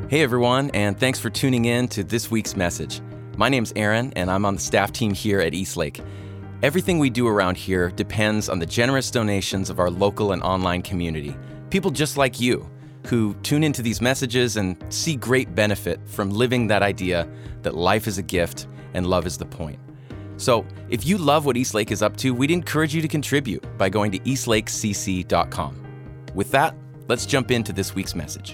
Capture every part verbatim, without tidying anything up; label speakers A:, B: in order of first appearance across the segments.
A: Hey everyone, and thanks for tuning in to this week's message. My name's Aaron, and I'm on the staff team here at Eastlake. Everything we do around here depends on the generous donations of our local and online community. People just like you, who tune into these messages and see great benefit from living that idea that life is a gift and love is the point. So, if you love what Eastlake is up to, we'd encourage you to contribute by going to eastlake c c dot com. With that, let's jump into this week's message.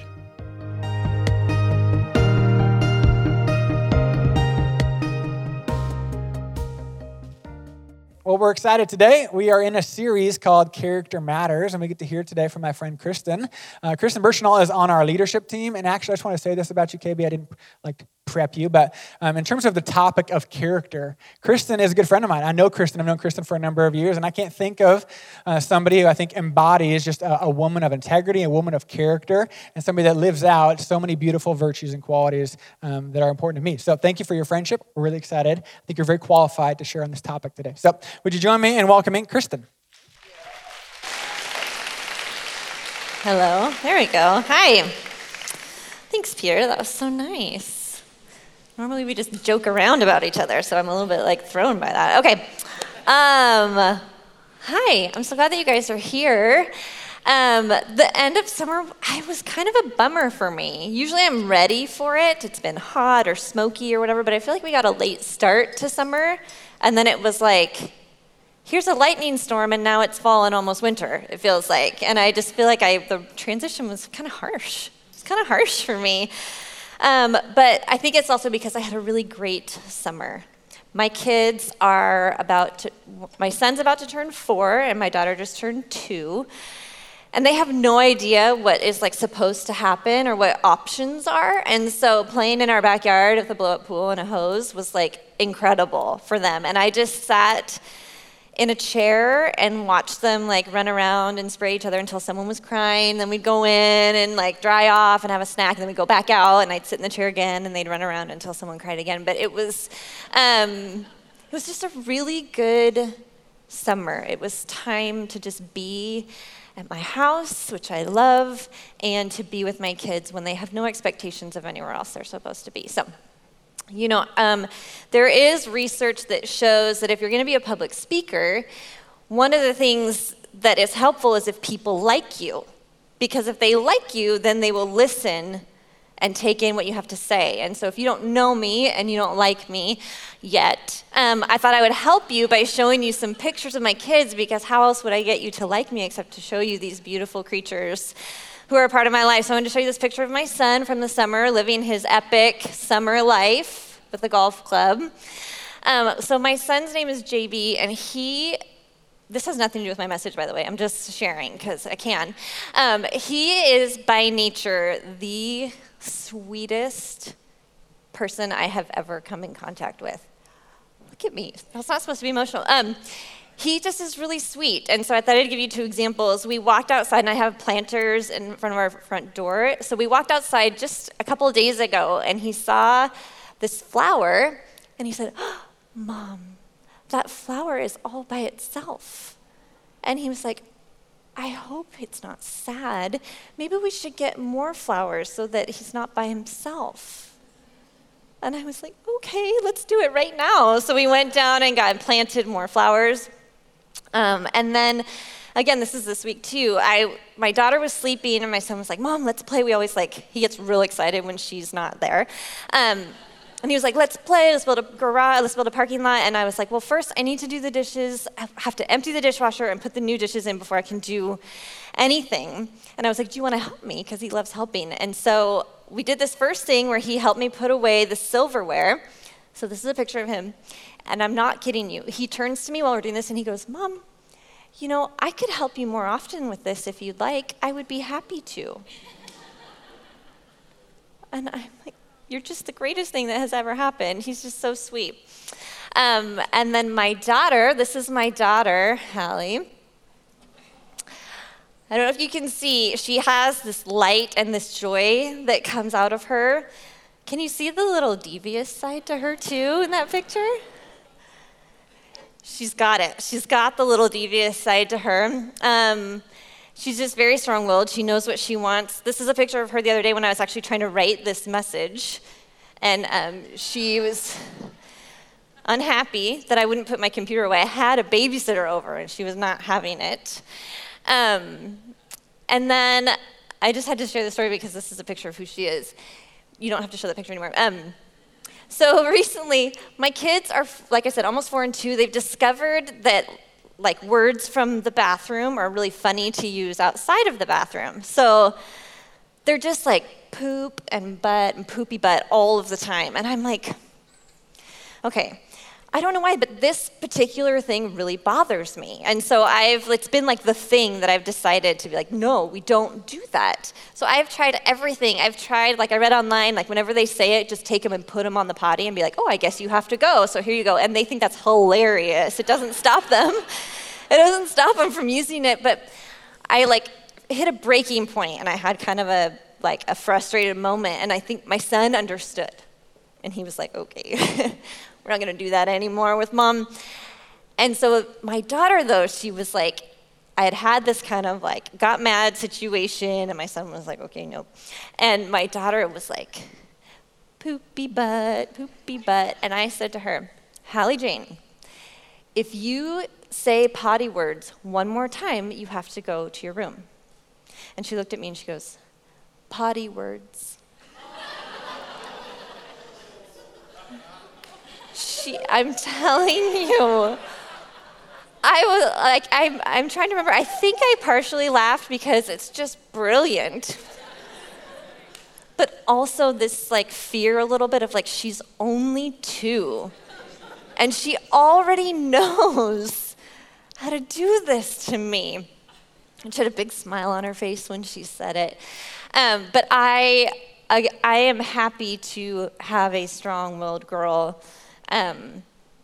B: Well, we're excited today. We are in a series called Character Matters, and we get to hear today from my friend Kristen. Uh, Kristen Burchenal is on our leadership team, and actually, I just want to say this about you, K B. I didn't like prep you, but um, in terms of the topic of character, Kristen is a good friend of mine. I know Kristen. I've known Kristen for a number of years, and I can't think of uh, somebody who I think embodies just a, a woman of integrity, a woman of character, and somebody that lives out so many beautiful virtues and qualities um, that are important to me. So thank you for your friendship. We're really excited. I think you're very qualified to share on this topic today. So would you join me in welcoming Kristen?
C: Hello. There we go. Hi. Thanks, Peter. That was so nice. Normally we just joke around about each other, so I'm a little bit like thrown by that. Okay. Um, hi. I'm so glad that you guys are here. Um, the end of summer, I was kind of a bummer for me. Usually I'm ready for it. It's been hot or smoky or whatever, but I feel like we got a late start to summer, and then it was like, here's a lightning storm, and now it's fall and almost winter, it feels like. And I just feel like I the transition was kind of harsh. It's kind of harsh for me. Um, but I think it's also because I had a really great summer. My kids are about to, my son's about to turn four, and my daughter just turned two. And they have no idea what is like supposed to happen or what options are. And so playing in our backyard with a blow-up pool and a hose was like incredible for them. And I just sat in a chair and watched them like run around and spray each other until someone was crying. Then we'd go in and like dry off and have a snack, and then we'd go back out, and I'd sit in the chair again, and they'd run around until someone cried again. But it was, um, it was just a really good summer. It was time to just be at my house, which I love, and to be with my kids when they have no expectations of anywhere else they're supposed to be. So. You know, um, there is research that shows that if you're going to be a public speaker, one of the things that is helpful is if people like you. Because if they like you, then they will listen and take in what you have to say. And so if you don't know me and you don't like me yet, um, I thought I would help you by showing you some pictures of my kids, because how else would I get you to like me except to show you these beautiful creatures who are a part of my life. So I wanted to show you this picture of my son from the summer, living his epic summer life with the golf club. Um, so my son's name is J B, and he, this has nothing to do with my message, by the way. I'm just sharing because I can. Um, he is by nature the sweetest person I have ever come in contact with. Look at me. That's not supposed to be emotional. Um, He just is really sweet. And so I thought I'd give you two examples. We walked outside, and I have planters in front of our front door. So we walked outside just a couple of days ago, and he saw this flower, and he said, oh, Mom, that flower is all by itself. And he was like, I hope it's not sad. Maybe we should get more flowers so that he's not by himself. And I was like, okay, let's do it right now. So we went down and got planted more flowers. Um, and then, again, this is this week too, I, my daughter was sleeping, and my son was like, Mom, let's play. We always like, he gets real excited when she's not there. Um, and he was like, let's play, let's build a garage, let's build a parking lot. And I was like, well, first I need to do the dishes. I have to empty the dishwasher and put the new dishes in before I can do anything. And I was like, do you want to help me? Because he loves helping. And so we did this first thing where he helped me put away the silverware. So this is a picture of him. And I'm not kidding you. He turns to me while we're doing this, and he goes, Mom, you know, I could help you more often with this if you'd like. I would be happy to. And I'm like, you're just the greatest thing that has ever happened. He's just so sweet. Um, and then my daughter, this is my daughter, Hallie. I don't know if you can see, she has this light and this joy that comes out of her. Can you see the little devious side to her too in that picture? She's got it. She's got the little devious side to her. Um, She's just very strong-willed. She knows what she wants. This is a picture of her the other day when I was actually trying to write this message. And um, she was unhappy that I wouldn't put my computer away. I had a babysitter over, and she was not having it. Um, and then I just had to share the story because this is a picture of who she is. You don't have to show the picture anymore. Um, so recently, my kids are, like I said, almost four and two. They've discovered that like words from the bathroom are really funny to use outside of the bathroom. So they're just like poop and butt and poopy butt all of the time. And I'm like, okay, I don't know why, but this particular thing really bothers me. And so I've, it's been like the thing that I've decided to be like, no, we don't do that. So I've tried everything. I've tried, like I read online, like whenever they say it, just take them and put them on the potty and be like, oh, I guess you have to go. So here you go. And they think that's hilarious. It doesn't stop them. It doesn't stop them from using it. But I like hit a breaking point and I had kind of a, like a frustrated moment. And I think my son understood. And he was like, okay. We're not going to do that anymore with mom. And so my daughter, though, she was like, I had had this kind of like got mad situation, and my son was like, okay, nope. And my daughter was like, poopy butt, poopy butt. And I said to her, Hallie Jane, if you say potty words one more time, you have to go to your room. And she looked at me and she goes, potty words. She, I'm telling you, I was like, I'm, I'm trying to remember. I think I partially laughed because it's just brilliant. But also this like fear a little bit of like, she's only two. And she already knows how to do this to me. And she had a big smile on her face when she said it. Um, but I, I, I am happy to have a strong-willed girl. Um,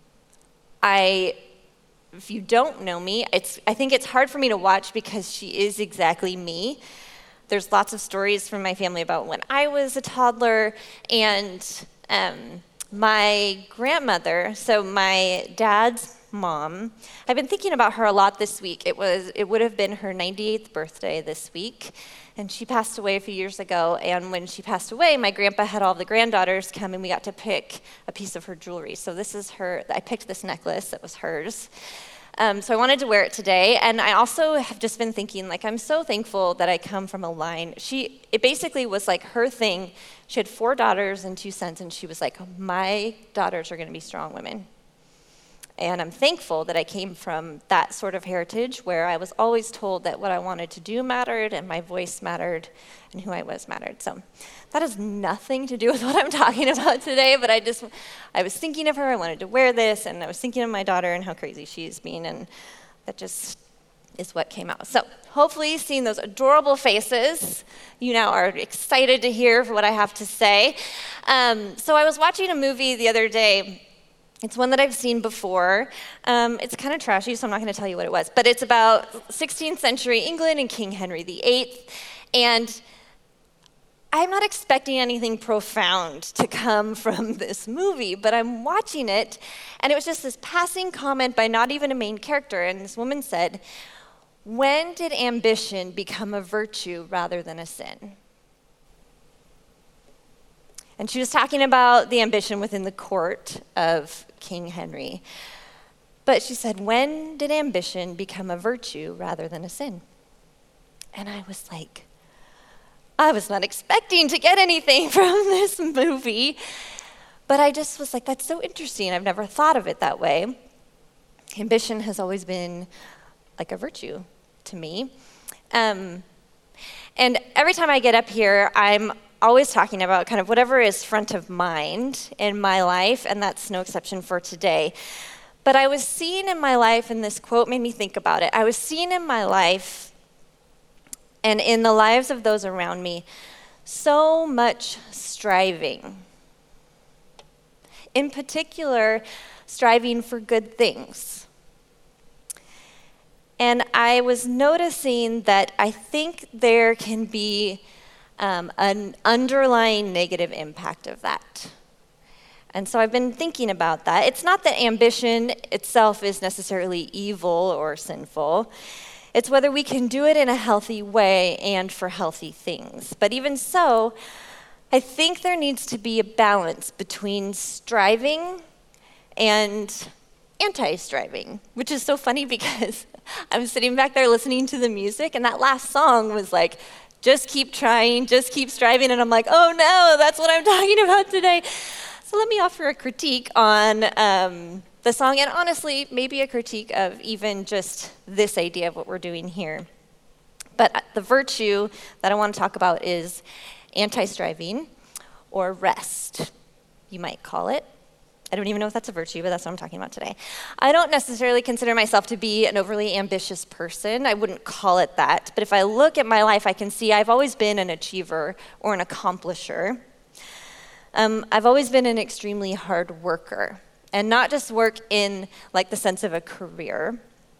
C: I, if you don't know me, it's, I think it's hard for me to watch because she is exactly me. There's lots of stories from my family about when I was a toddler, and um, my grandmother, so my dad's mom, I've been thinking about her a lot this week. It was, it would have been her ninety-eighth birthday this week. And she passed away a few years ago, and when she passed away, my grandpa had all the granddaughters come, and we got to pick a piece of her jewelry. So this is her, I picked this necklace that was hers. Um, so I wanted to wear it today, and I also have just been thinking, like, I'm so thankful that I come from a line. She, it basically was like her thing. She had four daughters and two sons, and she was like, my daughters are gonna be strong women. And I'm thankful that I came from that sort of heritage where I was always told that what I wanted to do mattered and my voice mattered and who I was mattered. So that has nothing to do with what I'm talking about today, but I just, I was thinking of her, I wanted to wear this, and I was thinking of my daughter and how crazy she's been, and that just is what came out. So hopefully seeing those adorable faces, you now are excited to hear what I have to say. Um, so I was watching a movie the other day. It's one that I've seen before. Um, it's kind of trashy, so I'm not going to tell you what it was. But it's about sixteenth century England and King Henry the eighth. And I'm not expecting anything profound to come from this movie, but I'm watching it, and it was just this passing comment by not even a main character. And this woman said, when did ambition become a virtue rather than a sin? And she was talking about the ambition within the court of King Henry. But she said, when did ambition become a virtue rather than a sin? And I was like, I was not expecting to get anything from this movie. But I just was like, that's so interesting. I've never thought of it that way. Ambition has always been like a virtue to me. Um, and every time I get up here, I'm always talking about kind of whatever is front of mind in my life, and that's no exception for today. But I was seeing in my life, and this quote made me think about it, I was seeing in my life and in the lives of those around me so much striving. In particular, striving for good things. And I was noticing that I think there can be Um, an underlying negative impact of that. And so I've been thinking about that. It's not that ambition itself is necessarily evil or sinful. It's whether we can do it in a healthy way and for healthy things. But even so, I think there needs to be a balance between striving and anti-striving, which is so funny because I'm sitting back there listening to the music, and that last song was like, just keep trying, just keep striving, and I'm like, oh no, that's what I'm talking about today. So let me offer a critique on um, the song, and honestly, maybe a critique of even just this idea of what we're doing here. But the virtue that I want to talk about is anti-striving, or rest, you might call it. I don't even know if that's a virtue, but that's what I'm talking about today. I don't necessarily consider myself to be an overly ambitious person. I wouldn't call it that. But if I look at my life, I can see I've always been an achiever or an accomplisher. Um, I've always been an extremely hard worker, and not just work in like the sense of a career.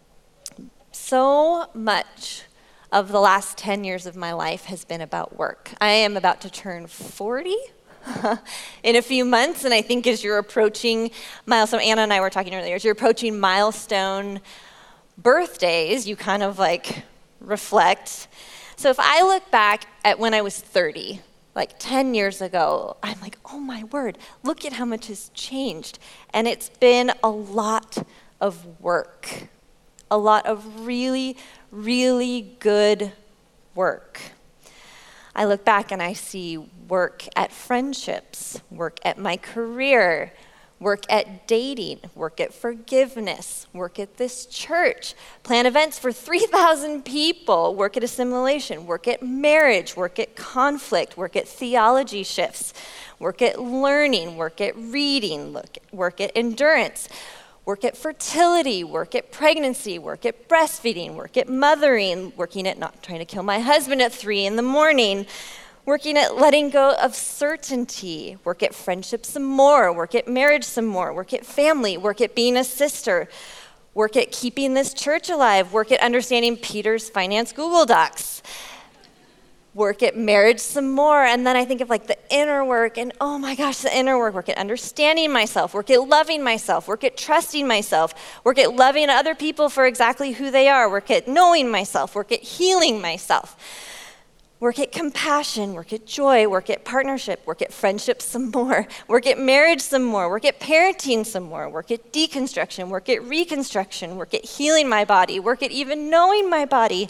C: So much of the last ten years of my life has been about work. I am about to turn forty in a few months, and I think as you're approaching milestone, Anna and I were talking earlier, as you're approaching milestone birthdays, you kind of like reflect. So if I look back at when I was thirty, like ten years ago, I'm like, oh my word, look at how much has changed. And it's been a lot of work, a lot of really, really good work. I look back and I see work at friendships, work at my career, work at dating, work at forgiveness, work at this church, plan events for three thousand people, work at assimilation, work at marriage, work at conflict, work at theology shifts, work at learning, work at reading, look, work at endurance, work at fertility, work at pregnancy, work at breastfeeding, work at mothering, working at not trying to kill my husband at three in the morning, working at letting go of certainty, work at friendship some more, work at marriage some more, work at family, work at being a sister, work at keeping this church alive, work at understanding Peter's finance Google Docs, work at marriage some more, and then I think of like the inner work, and oh my gosh, the inner work, work at understanding myself, work at loving myself, work at trusting myself, work at loving other people for exactly who they are, work at knowing myself, work at healing myself, work at compassion, work at joy, work at partnership, work at friendship some more, work at marriage some more, work at parenting some more, work at deconstruction, work at reconstruction, work at healing my body, work at even knowing my body.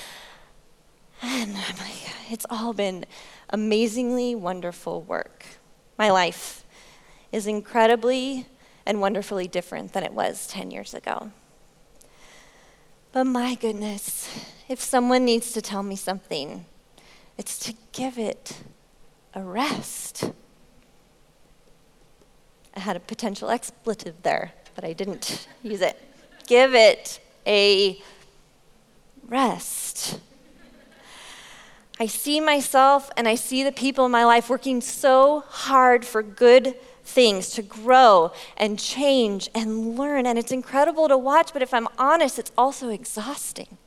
C: And I'm like, it's all been amazingly wonderful work. My life is incredibly and wonderfully different than it was ten years ago. But my goodness, if someone needs to tell me something, it's to give it a rest. I had a potential expletive there, but I didn't use it. Give it a rest. I see myself and I see the people in my life working so hard for good things, to grow and change and learn. And it's incredible to watch, but if I'm honest, it's also exhausting.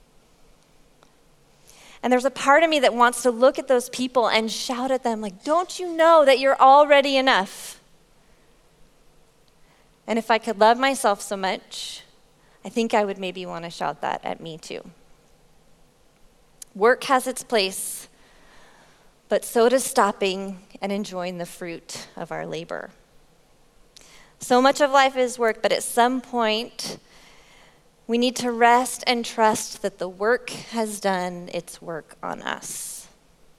C: And there's a part of me that wants to look at those people and shout at them, like, don't you know that you're already enough? And if I could love myself so much, I think I would maybe want to shout that at me too. Work has its place, but so does stopping and enjoying the fruit of our labor. So much of life is work, but at some point, we need to rest and trust that the work has done its work on us.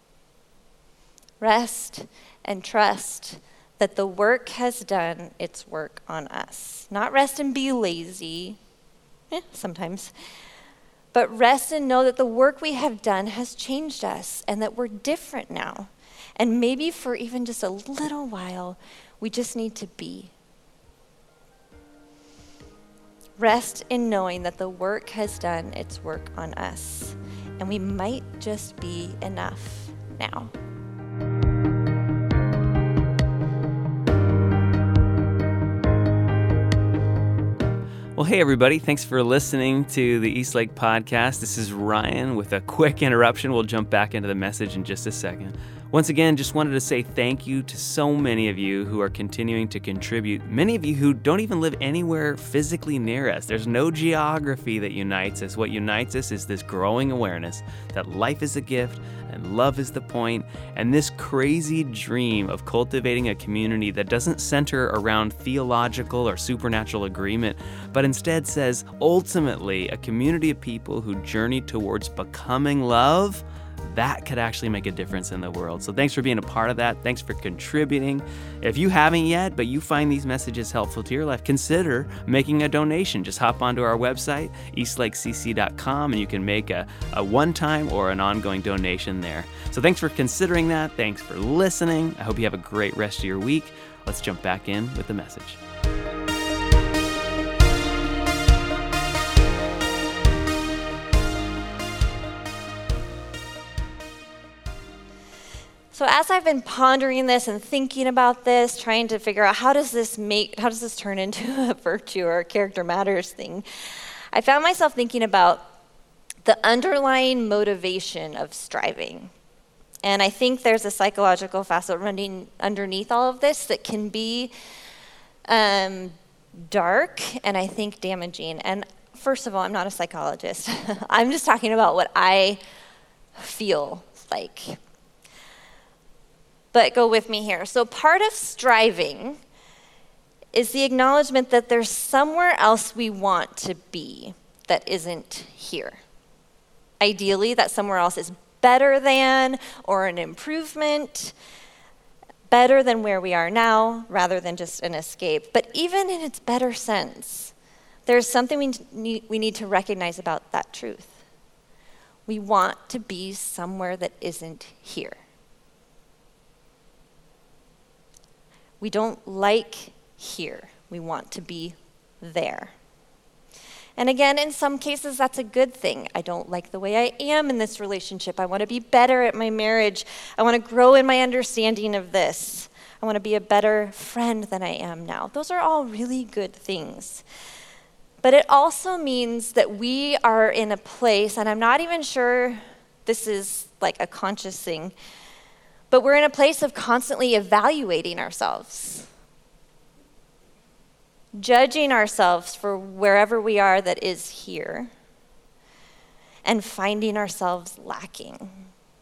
C: Rest and trust that the work has done its work on us. Not rest and be lazy, eh, sometimes, but rest and know that the work we have done has changed us and that we're different now. And maybe for even just a little while, we just need to be. Rest in knowing that the work has done its work on us, and we might just be enough now.
D: Well, hey, everybody. Thanks for listening to the Eastlake Podcast. This is Ryan with a quick interruption. We'll jump back into the message in just a second. Once again, just wanted to say thank you to so many of you who are continuing to contribute. Many of you who don't even live anywhere physically near us. There's no geography that unites us. What unites us is this growing awareness that life is a gift and love is the point, and this crazy dream of cultivating a community that doesn't center around theological or supernatural agreement, but instead says, ultimately, a community of people who journey towards becoming love. That could actually make a difference in the world. So thanks for being a part of that. Thanks for contributing. If you haven't yet, but you find these messages helpful to your life, consider making a donation. Just hop onto our website, eastlake c c dot com, and you can make a, a one-time or an ongoing donation there. So thanks for considering that. Thanks for listening. I hope you have a great rest of your week. Let's jump back in with the message.
C: So as I've been pondering this and thinking about this, trying to figure out how does this make, how does this turn into a virtue or a character matters thing, I found myself thinking about the underlying motivation of striving. And I think there's a psychological facet running underneath all of this that can be um, dark and I think damaging. And first of all, I'm not a psychologist. I'm just talking about what I feel like. But go with me here. So part of striving is the acknowledgement that there's somewhere else we want to be that isn't here. Ideally, that somewhere else is better than or an improvement, better than where we are now rather than just an escape. But even in its better sense, there's something we need, we need to recognize about that truth. We want to be somewhere that isn't here. We don't like here. We want to be there. And again, in some cases, that's a good thing. I don't like the way I am in this relationship. I want to be better at my marriage. I want to grow in my understanding of this. I want to be a better friend than I am now. Those are all really good things. But it also means that we are in a place, and I'm not even sure this is like a conscious thing, but we're in a place of constantly evaluating ourselves, judging ourselves for wherever we are that is here, and finding ourselves lacking.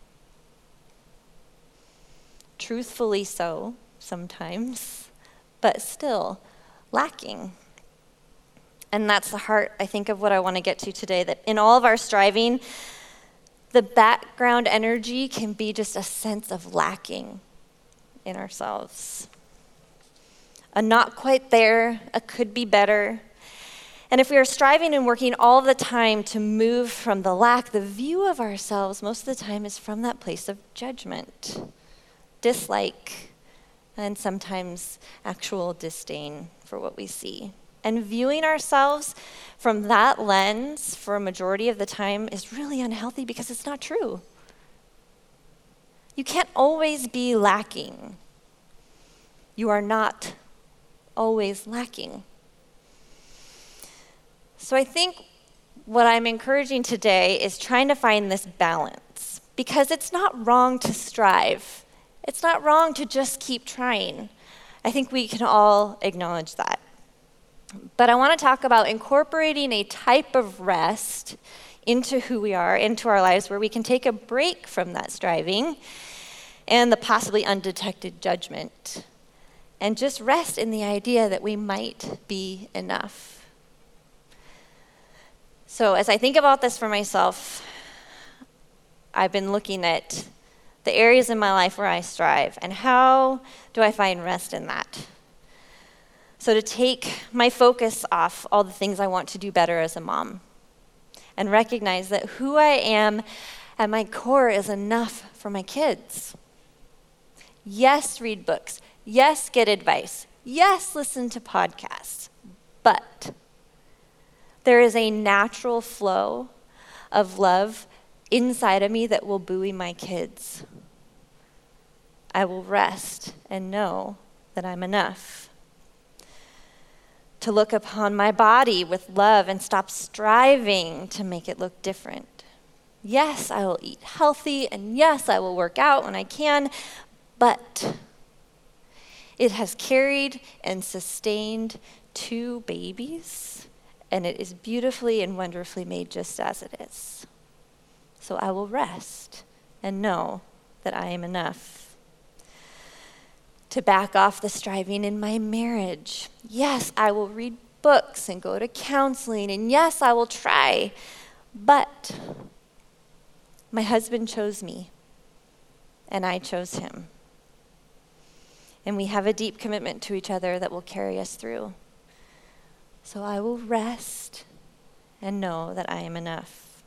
C: Truthfully so, sometimes, but still lacking. And that's the heart, I think, of what I want to get to today, that in all of our striving, the background energy can be just a sense of lacking in ourselves. A not quite there, a could be better. And if we are striving and working all the time to move from the lack, the view of ourselves most of the time is from that place of judgment, dislike, and sometimes actual disdain for what we see. And viewing ourselves from that lens for a majority of the time is really unhealthy because it's not true. You can't always be lacking. You are not always lacking. So I think what I'm encouraging today is trying to find this balance, because it's not wrong to strive. It's not wrong to just keep trying. I think we can all acknowledge that. But I want to talk about incorporating a type of rest into who we are, into our lives, where we can take a break from that striving and the possibly undetected judgment, and just rest in the idea that we might be enough. So as I think about this for myself, I've been looking at the areas in my life where I strive, and how do I find rest in that? So to take my focus off all the things I want to do better as a mom, and recognize that who I am at my core is enough for my kids. Yes, read books. Yes, get advice. Yes, listen to podcasts. But there is a natural flow of love inside of me that will buoy my kids. I will rest and know that I'm enough. To look upon my body with love and stop striving to make it look different. Yes, I will eat healthy, and yes, I will work out when I can, but it has carried and sustained two babies, and it is beautifully and wonderfully made just as it is. So I will rest and know that I am enough. To back off the striving in my marriage. Yes, I will read books and go to counseling, and yes, I will try, but my husband chose me, and I chose him. And we have a deep commitment to each other that will carry us through. So I will rest and know that I am enough.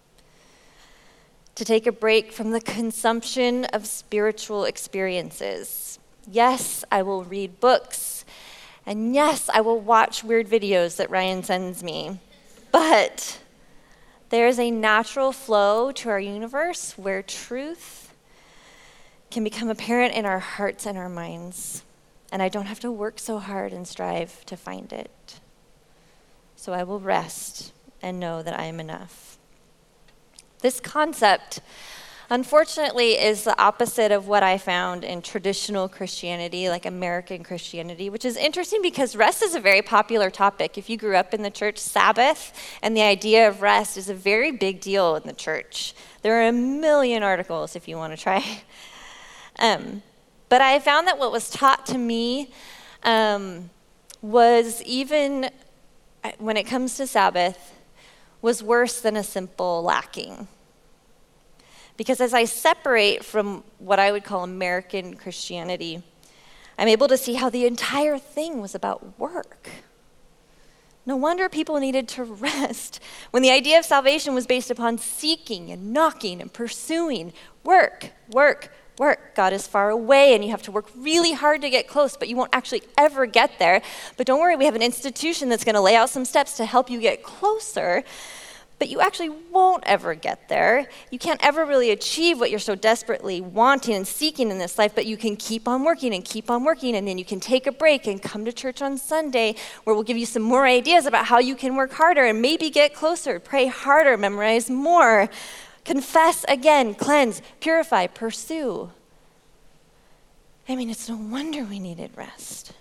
C: To take a break from the consumption of spiritual experiences. Yes, I will read books, and yes, I will watch weird videos that Ryan sends me, but there is a natural flow to our universe where truth can become apparent in our hearts and our minds, and I don't have to work so hard and strive to find it. So I will rest and know that I am enough. This concept, unfortunately, is the opposite of what I found in traditional Christianity, like American Christianity, which is interesting because rest is a very popular topic. If you grew up in the church, Sabbath and the idea of rest is a very big deal in the church. There are a million articles if you want to try. Um, but I found that what was taught to me um, was even, when it comes to Sabbath, was worse than a simple lacking. Because as I separate from what I would call American Christianity, I'm able to see how the entire thing was about work. No wonder people needed to rest when the idea of salvation was based upon seeking and knocking and pursuing. Work, work, work. God is far away and you have to work really hard to get close, but you won't actually ever get there. But don't worry, we have an institution that's going to lay out some steps to help you get closer. But you actually won't ever get there. You can't ever really achieve what you're so desperately wanting and seeking in this life, but you can keep on working and keep on working, and then you can take a break and come to church on Sunday where we'll give you some more ideas about how you can work harder and maybe get closer, pray harder, memorize more, confess again, cleanse, purify, pursue. I mean, it's no wonder we needed rest.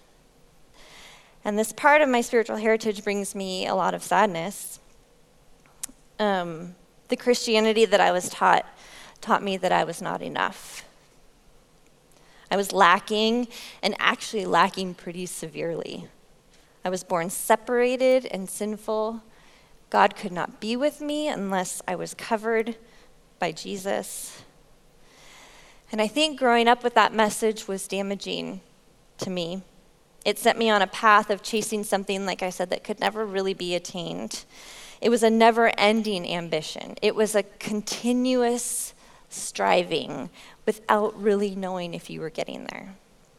C: And this part of my spiritual heritage brings me a lot of sadness. Um, the Christianity that I was taught taught me that I was not enough. I was lacking, and actually lacking pretty severely. I was born separated and sinful. God could not be with me unless I was covered by Jesus. And I think growing up with that message was damaging to me. It set me on a path of chasing something, like I said, that could never really be attained. It was a never-ending ambition. It was a continuous striving without really knowing if you were getting there.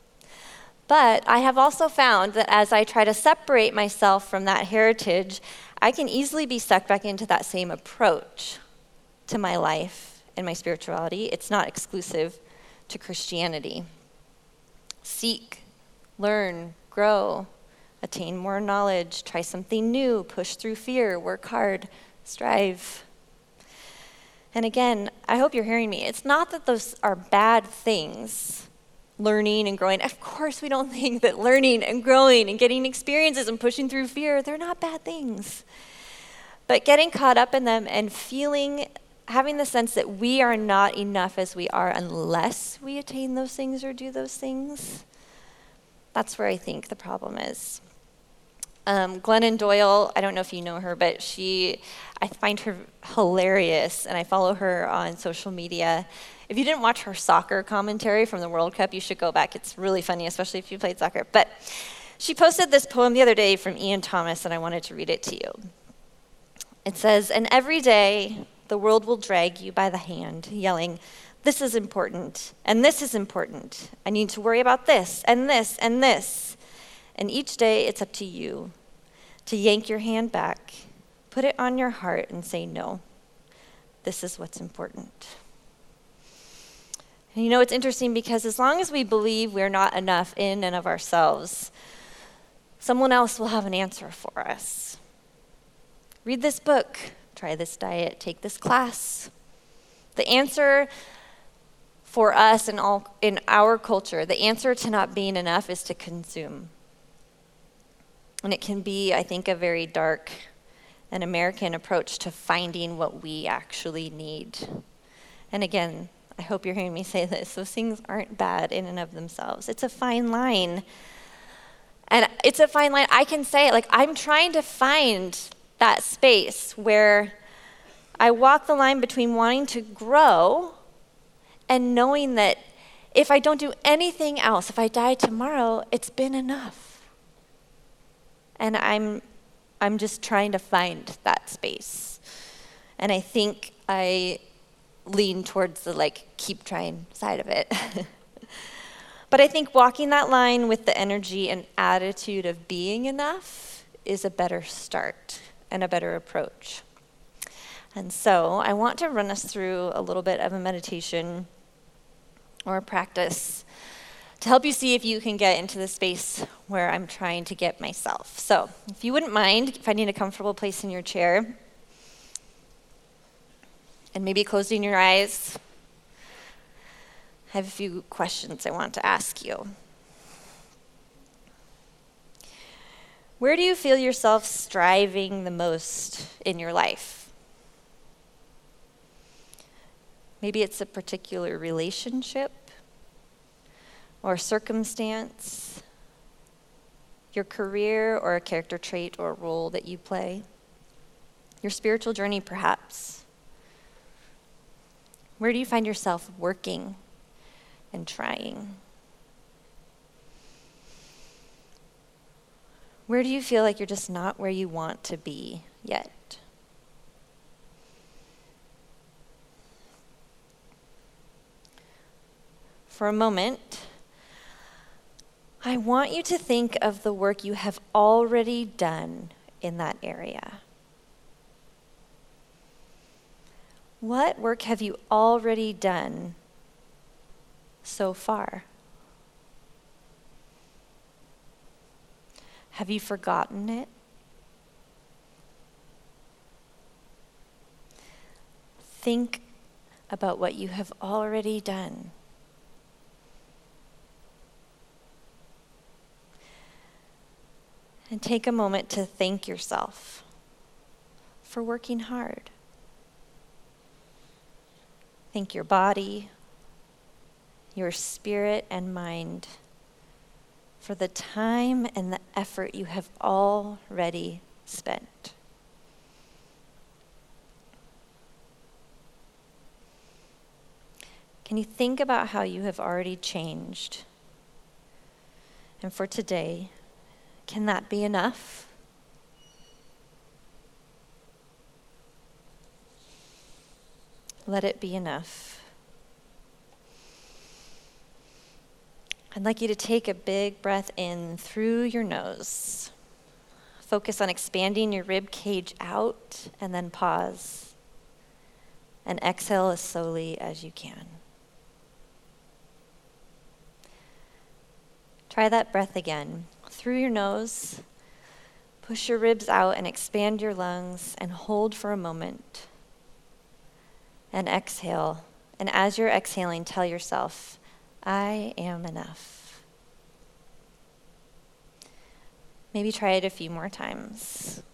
C: But I have also found that as I try to separate myself from that heritage, I can easily be sucked back into that same approach to my life and my spirituality. It's not exclusive to Christianity. Seek, learn, grow, attain more knowledge, try something new, push through fear, work hard, strive. And again, I hope you're hearing me. It's not that those are bad things, learning and growing. Of course, we don't think that learning and growing and getting experiences and pushing through fear, they're not bad things. But getting caught up in them and feeling, having the sense that we are not enough as we are unless we attain those things or do those things, that's where I think the problem is. Um, Glennon Doyle, I don't know if you know her, but she, I find her hilarious, and I follow her on social media. If you didn't watch her soccer commentary from the World Cup, you should go back. It's really funny, especially if you played soccer. But she posted this poem the other day from Ian Thomas, and I wanted to read it to you. It says, "And every day the world will drag you by the hand, yelling, 'This is important, and this is important. I need to worry about this, and this, and this.' And each day it's up to you to yank your hand back, put it on your heart, and say, 'No, this is what's important.'" And you know, it's interesting because as long as we believe we're not enough in and of ourselves, someone else will have an answer for us. Read this book, try this diet, take this class, The answer for us in all in our culture, the answer to not being enough is to consume. And it can be, I think, a very dark and American approach to finding what we actually need. And again, I hope you're hearing me say this. Those things aren't bad in and of themselves. It's a fine line. And it's a fine line. I can say, like, I'm trying to find that space where I walk the line between wanting to grow and knowing that if I don't do anything else, if I die tomorrow, it's been enough. And I'm I'm just trying to find that space. And I think I lean towards the like keep trying side of it. But I think walking that line with the energy and attitude of being enough is a better start and a better approach. And so I want to run us through a little bit of a meditation or a practice to help you see if you can get into the space where I'm trying to get myself. So if you wouldn't mind finding a comfortable place in your chair and maybe closing your eyes, I have a few questions I want to ask you. Where do you feel yourself striving the most in your life? Maybe it's a particular relationship or circumstance, your career or a character trait or role that you play, your spiritual journey perhaps. Where do you find yourself working and trying? Where do you feel like you're just not where you want to be yet? For a moment, I want you to think of the work you have already done in that area. What work have you already done so far? Have you forgotten it? Think about what you have already done. And take a moment to thank yourself for working hard. Thank your body, your spirit and mind for the time and the effort you have already spent. Can you think about how you have already changed? And for today, can that be enough? Let it be enough. I'd like you to take a big breath in through your nose. Focus on expanding your rib cage out and then pause. And exhale as slowly as you can. Try that breath again. Through your nose, push your ribs out and expand your lungs and hold for a moment. And exhale. And as you're exhaling, tell yourself, I am enough. Maybe try it a few more times.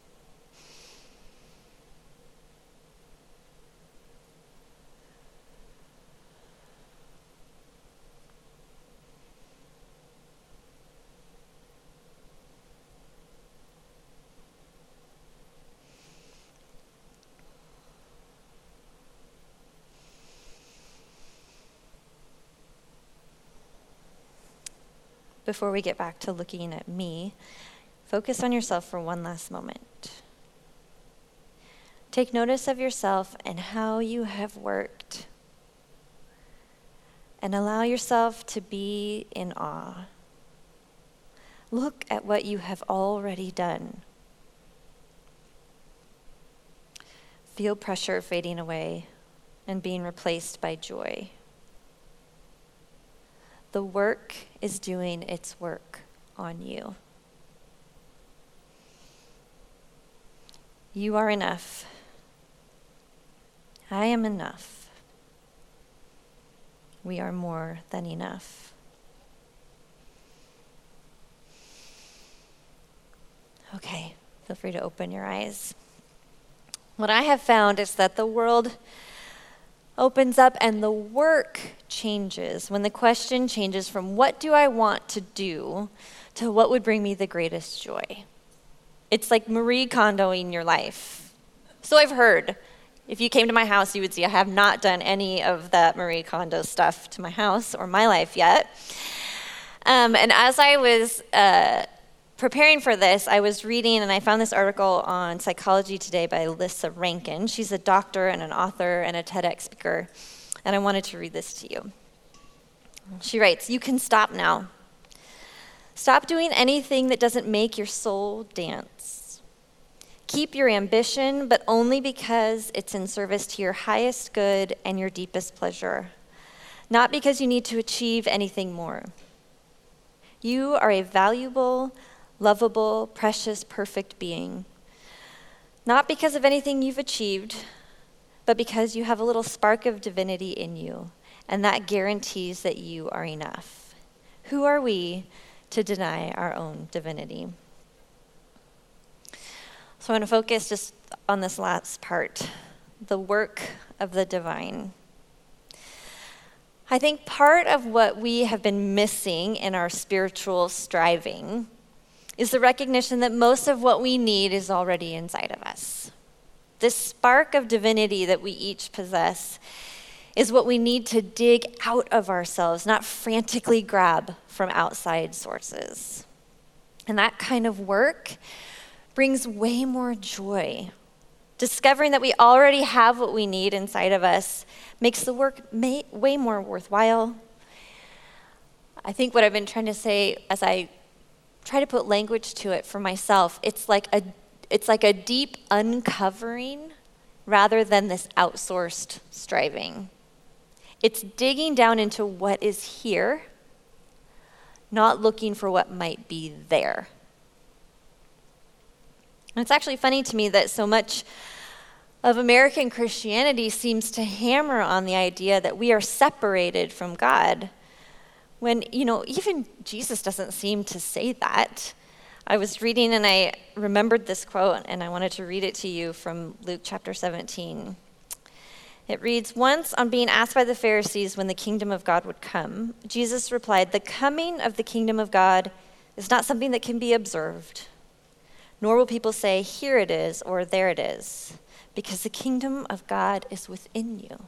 C: Before we get back to looking at me, focus on yourself for one last moment. Take notice of yourself and how you have worked. And allow yourself to be in awe. Look at what you have already done. Feel pressure fading away and being replaced by joy. The work is doing its work on you. You are enough. I am enough. we are more than enough. Okay, feel free to open your eyes. What I have found is that the world opens up and the work changes when the question changes from what do I want to do to what would bring me the greatest joy. It's like Marie Kondoing your life. So I've heard. If you came to my house, you would see I have not done any of that Marie Kondo stuff to my house or my life yet. Um, and as I was uh, preparing for this, I was reading and I found this article on Psychology Today by Lissa Rankin. She's a doctor and an author and a TEDx speaker, and I wanted to read this to you. She writes, "You can stop now. Stop doing anything that doesn't make your soul dance. Keep your ambition, but only because it's in service to your highest good and your deepest pleasure, not because you need to achieve anything more. You are a valuable, lovable, precious, perfect being, not because of anything you've achieved, but because you have a little spark of divinity in you, and that guarantees that you are enough. Who are we to deny our own divinity?" So I want to focus just on this last part, the work of the divine. I think part of what we have been missing in our spiritual striving is the recognition that most of what we need is already inside of us. This spark of divinity that we each possess is what we need to dig out of ourselves, not frantically grab from outside sources. And that kind of work brings way more joy. Discovering that we already have what we need inside of us makes the work may, way more worthwhile. I think what I've been trying to say as I try to put language to it for myself, it's like a it's like a deep uncovering rather than this outsourced striving. It's digging down into what is here, not looking for what might be there. And it's actually funny to me that so much of American Christianity seems to hammer on the idea that we are separated from God, when, you know, even Jesus doesn't seem to say that. I was reading and I remembered this quote, and I wanted to read it to you from Luke chapter seventeen. It reads, "Once, on being asked by the Pharisees when the kingdom of God would come, Jesus replied, 'The coming of the kingdom of God is not something that can be observed, nor will people say, here it is, or there it is, because the kingdom of God is within you.'"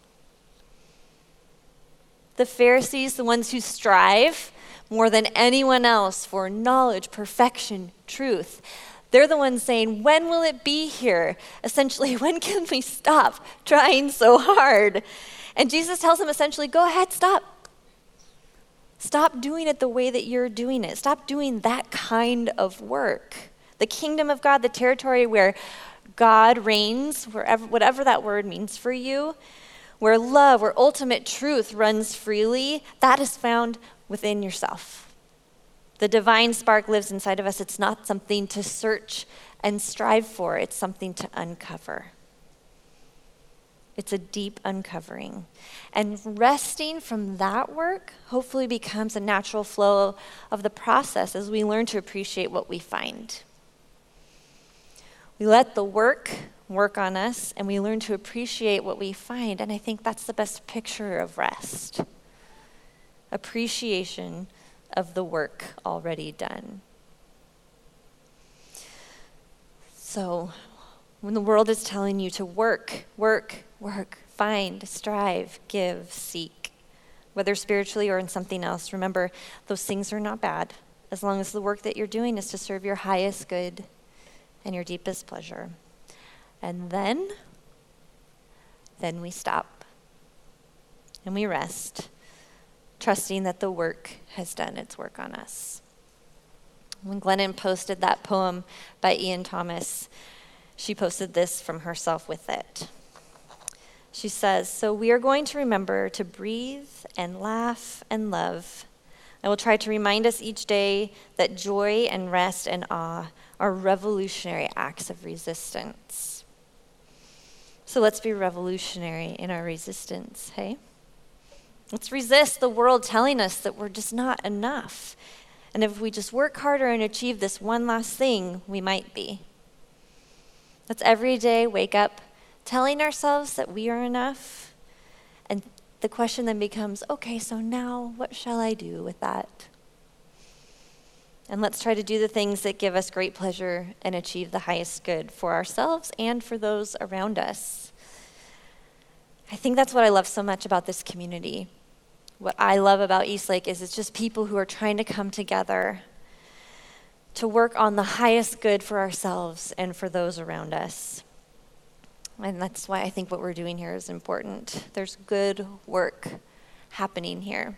C: The Pharisees, the ones who strive more than anyone else for knowledge, perfection, truth, they're the ones saying, when will it be here? Essentially, when can we stop trying so hard? And Jesus tells them essentially, go ahead, stop. Stop doing it the way that you're doing it. Stop doing that kind of work. The kingdom of God, the territory where God reigns, wherever, whatever that word means for you, where love, where ultimate truth runs freely, that is found within yourself. The divine spark lives inside of us. It's not something to search and strive for. It's something to uncover. It's a deep uncovering. And resting from that work hopefully becomes a natural flow of the process as we learn to appreciate what we find. We let the work work on us, and we learn to appreciate what we find. And I think that's the best picture of rest. Appreciation of the work already done. So, when the world is telling you to work, work, work, find, strive, give, seek, whether spiritually or in something else, remember, those things are not bad, as long as the work that you're doing is to serve your highest good and your deepest pleasure. And then, then we stop and we rest, trusting that the work has done its work on us. When Glennon posted that poem by Ian Thomas, she posted this from herself with it. She says, "So we are going to remember to breathe and laugh and love. I will try to remind us each day that joy and rest and awe are revolutionary acts of resistance." So let's be revolutionary in our resistance, hey? Let's resist the world telling us that we're just not enough. And if we just work harder and achieve this one last thing, we might be. Let's every day wake up telling ourselves that we are enough. And the question then becomes, okay, so now what shall I do with that? And let's try to do the things that give us great pleasure and achieve the highest good for ourselves and for those around us. I think that's what I love so much about this community. What I love about Eastlake is it's just people who are trying to come together to work on the highest good for ourselves and for those around us. And that's why I think what we're doing here is important. There's good work happening here.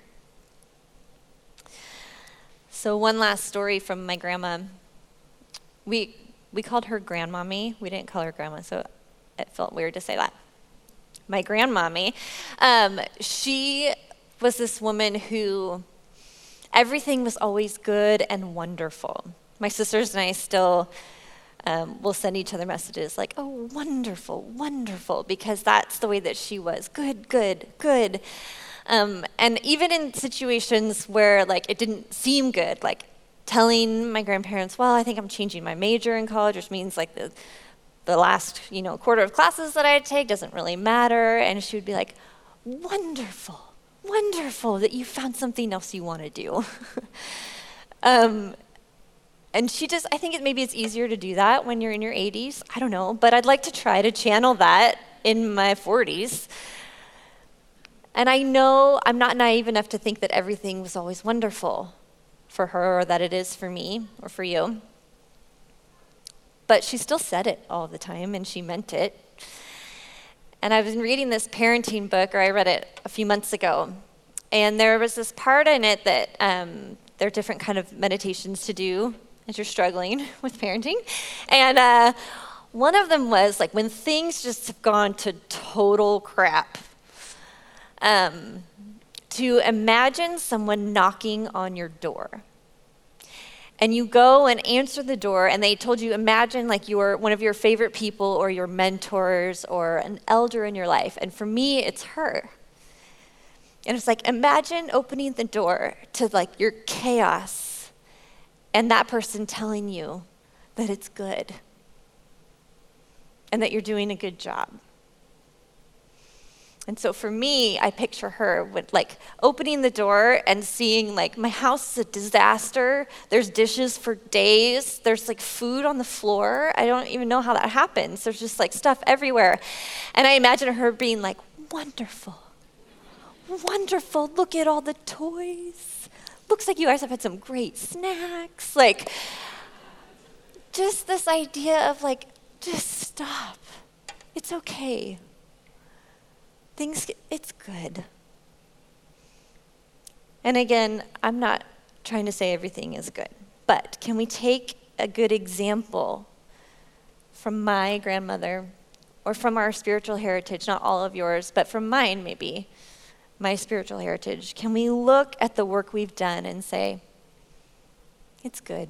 C: So one last story from my grandma. We we called her grandmommy. We didn't call her grandma, so it felt weird to say that. My grandmommy, um, she was this woman who everything was always good and wonderful. My sisters and I still um, will send each other messages like, oh, wonderful, wonderful, because that's the way that she was. Good, good, good. Um, and even in situations where like it didn't seem good, like telling my grandparents, well, I think I'm changing my major in college, which means like the the last, you know, quarter of classes that I take doesn't really matter. And she would be like, wonderful, wonderful that you found something else you want to do. um, and she just, I think it maybe it's easier to do that when you're in your eighties. I don't know, but I'd like to try to channel that in my forties. And I know I'm not naive enough to think that everything was always wonderful for her or that it is for me or for you. But she still said it all the time, and she meant it. And I was reading this parenting book, or I read it a few months ago, and there was this part in it that um, there are different kind of meditations to do as you're struggling with parenting. And uh, one of them was like when things just have gone to total crap, um, to imagine someone knocking on your door. And you go and answer the door, and they told you, imagine like you're one of your favorite people or your mentors or an elder in your life. And for me, it's her. And it's like, imagine opening the door to like your chaos and that person telling you that it's good and that you're doing a good job. And so for me, I picture her with like opening the door and seeing like my house is a disaster. There's dishes for days. There's like food on the floor. I don't even know how that happens. There's just like stuff everywhere. And I imagine her being like, wonderful, wonderful. Look at all the toys. Looks like you guys have had some great snacks. Like just this idea of like, just stop. It's okay. Things, it's good. And again, I'm not trying to say everything is good, but can we take a good example from my grandmother or from our spiritual heritage, not all of yours, but from mine maybe, my spiritual heritage? Can we look at the work we've done and say, it's good?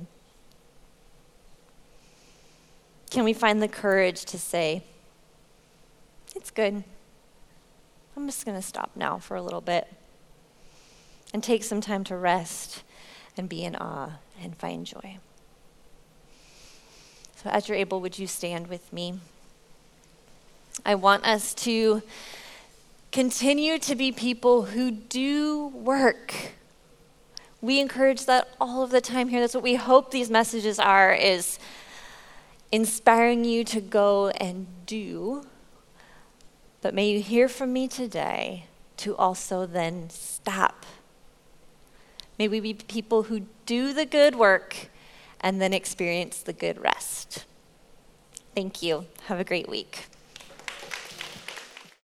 C: Can we find the courage to say, it's good? I'm just going to stop now for a little bit and take some time to rest and be in awe and find joy. So as you're able, would you stand with me? I want us to continue to be people who do work. We encourage that all of the time here. That's what we hope these messages are, is inspiring you to go and do. But may you hear from me today to also then stop. May we be people who do the good work and then experience the good rest. Thank you. Have a great week.